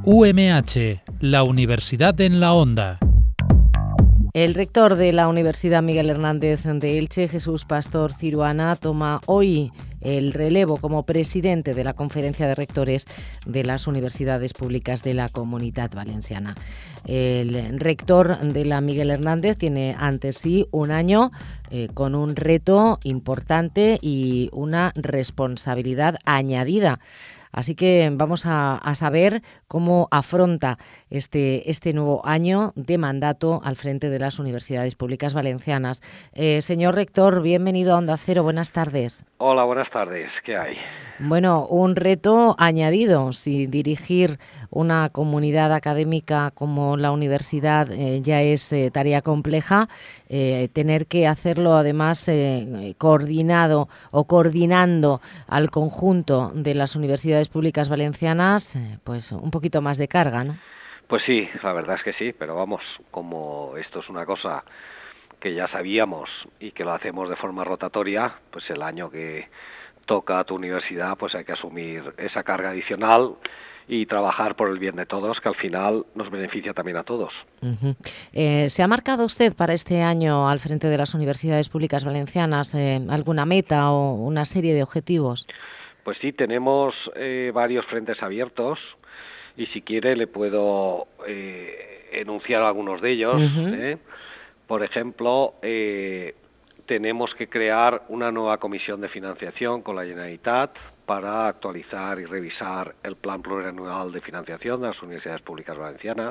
UMH, la Universidad en la Onda. El rector de la Universidad Miguel Hernández de Elche, Jesús Pastor Ciruana, toma hoy el relevo como presidente de la Conferencia de Rectores de las Universidades Públicas de la Comunitat Valenciana. El rector de la Miguel Hernández tiene ante sí un año con un reto importante y una responsabilidad añadida. Así que vamos a saber cómo afronta este nuevo año de mandato al frente de las universidades públicas valencianas. Señor rector, bienvenido a Onda Cero. Buenas tardes. Hola, buenas tardes. ¿Qué hay? Bueno, un reto añadido. Si dirigir una comunidad académica como la universidad ya es tarea compleja, tener que hacerlo además coordinado o coordinando al conjunto de las universidades públicas valencianas, pues un poquito más de carga, ¿no? Pues sí, la verdad es que sí, pero vamos, como esto es una cosa que ya sabíamos y que lo hacemos de forma rotatoria, pues el año que toca a tu universidad, pues hay que asumir esa carga adicional y trabajar por el bien de todos, que al final nos beneficia también a todos. Uh-huh. ¿Se ha marcado usted para este año al frente de las universidades públicas valencianas alguna meta o una serie de objetivos? Pues sí, tenemos varios frentes abiertos y si quiere le puedo enunciar algunos de ellos. Uh-huh. Por ejemplo, tenemos que crear una nueva comisión de financiación con la Generalitat para actualizar y revisar el plan plurianual de financiación de las universidades públicas valencianas.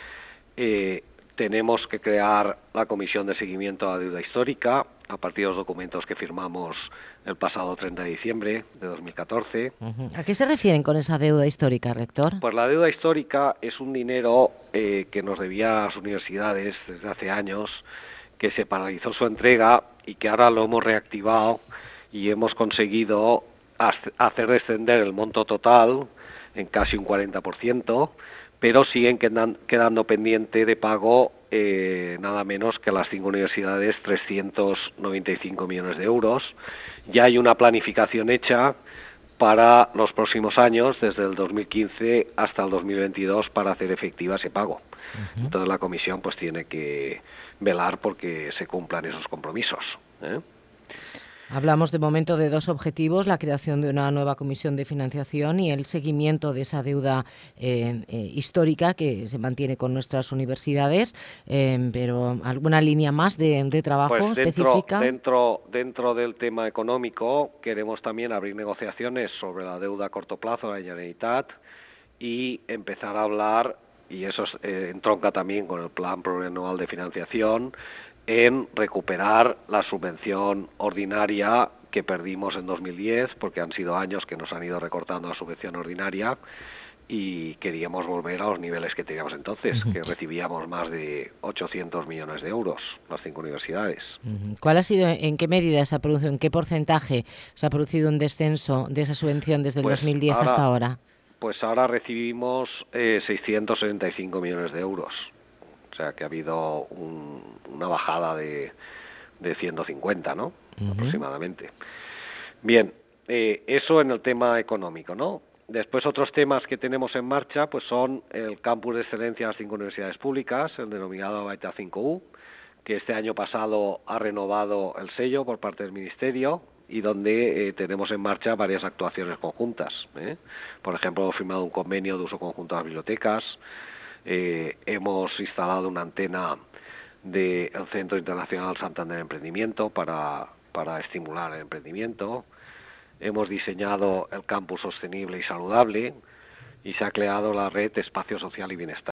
Tenemos que crear la comisión de seguimiento a la deuda histórica a partir de los documentos que firmamos el pasado 30 de diciembre de 2014. Uh-huh. ¿A qué se refieren con esa deuda histórica, rector? Pues la deuda histórica es un dinero que nos debía a las universidades desde hace años, que se paralizó su entrega y que ahora lo hemos reactivado y hemos conseguido hacer descender el monto total en casi un 40%, pero siguen quedando pendiente de pago nada menos que las 5 universidades 395 millones de euros. Ya hay una planificación hecha para los próximos años, desde el 2015 hasta el 2022, para hacer efectiva ese pago. Uh-huh. Entonces la comisión pues tiene que velar porque se cumplan esos compromisos. Hablamos de momento de dos objetivos, la creación de una nueva comisión de financiación y el seguimiento de esa deuda histórica que se mantiene con nuestras universidades, pero ¿alguna línea más de trabajo pues específica? Dentro del tema económico queremos también abrir negociaciones sobre la deuda a corto plazo de la Generalitat y empezar a hablar, y eso entronca también con el plan plurianual de financiación, en recuperar la subvención ordinaria que perdimos en 2010, porque han sido años que nos han ido recortando la subvención ordinaria y queríamos volver a los niveles que teníamos entonces, uh-huh, que recibíamos más de 800 millones de euros las 5 universidades. Uh-huh. ¿Cuál ha sido, en qué medida se ha producido, en qué porcentaje se ha producido un descenso de esa subvención desde el 2010 hasta ahora? Pues ahora recibimos 675 millones de euros. O sea que ha habido una bajada de 150, ¿no? Uh-huh. Aproximadamente. Bien, eso en el tema económico, ¿no? Después otros temas que tenemos en marcha pues son el campus de excelencia de las 5 universidades públicas, el denominado Baita 5U, que este año pasado ha renovado el sello por parte del Ministerio y donde tenemos en marcha varias actuaciones conjuntas. Por ejemplo, hemos firmado un convenio de uso conjunto de las bibliotecas. Hemos instalado una antena del Centro Internacional Santander Emprendimiento para estimular el emprendimiento. Hemos diseñado el campus sostenible y saludable y se ha creado la red Espacio Social y Bienestar.